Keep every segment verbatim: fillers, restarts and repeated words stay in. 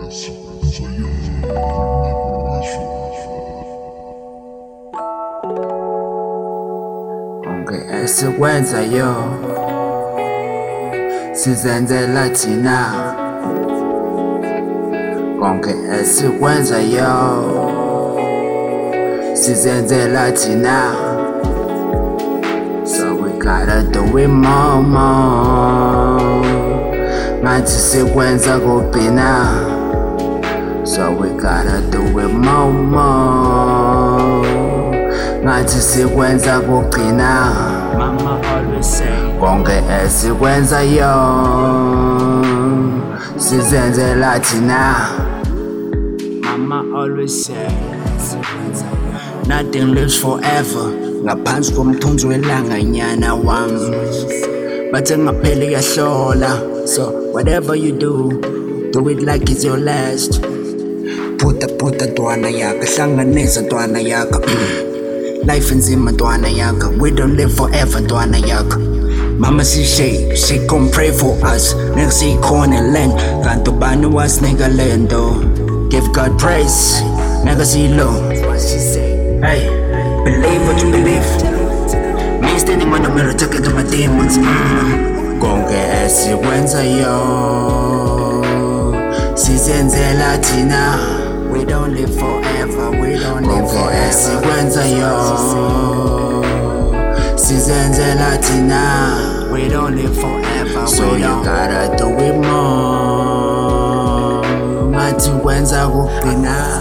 konke esikwenzayo sizenzela thina, konke esikwenzayo sizenzela thina. So we gotta do it more, more. Ngathi sikwenza kugcina. So we gotta do it more, more. Ngathi sikwenza kugcina. Mama always say, konke esikwenzayo sizenzela thina. Mama always say, nothing lives forever. Ngaphansi komthunzi welanga nyana wami, bathe ngapheli yahlola. So whatever you do, do it like it's your last. Phuta phuta ntwana yaka, hlanganisa ntwana yaka. Life nzima ntwana yaka, we don't live forever ntwana yaka. Mama she shake, she gon' pray for us. Nigga see corn and land, kanti ubani wasinika lento. Give God praise, nigga see low. Hey, believe what you believe. Me standing on the mirror talking to my demons. mm. Konke esikwenzayo sizenzela thina. We don't live forever, we don't live forever. Konke esikwenzayo sizenzela thina. We don't live forever, so you gotta do it more. Ngathi kwenza kugcina.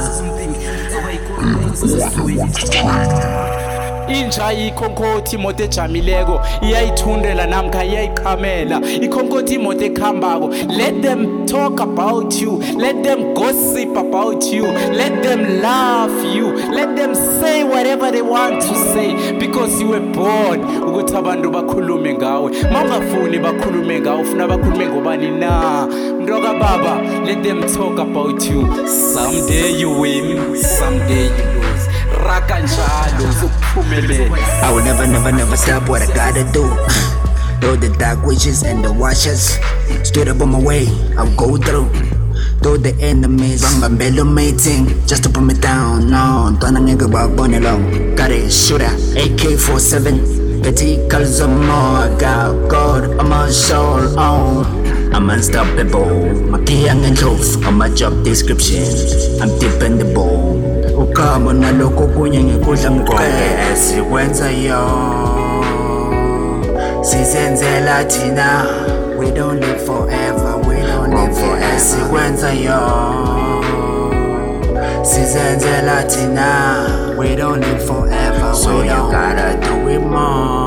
Inja ikhonkothi imoto ejamileko iyayithundela namkha iyayiqhamela. Ikhonkothi imoto ekhambako. Let them talk about you, let them gossip about you, let them laugh you, let them say whatever they want to say, because you were born ukuthi abantu bakhulume ngawe. Mawungafuni bakhulume ngawe, ufuna bakhulume ngobani na? Mntoka baba, let them talk about you. Someday you win, someday you lose. Raka njalo uzophumelela. I will never, never, never stop what I gotta do. Though the dark witches and the watchers stood up on my way, I'll go through. Though the enemies bambambelo mating just to put me down. No, ntwana ngeke bakubone lo. Got a shooter, A K forty-seven. Petty colors of more. I got God on my soul. Oh, I'm unstoppable. My key and truth on my job description. I'm dependable. Ukama naloko kunye ngikudla mqoke esikwenzayo sizenzela thina. We don't live forever, we don't live forever. Esikwenzayo sizenzela thina. We don't live forever, so you gotta do it more.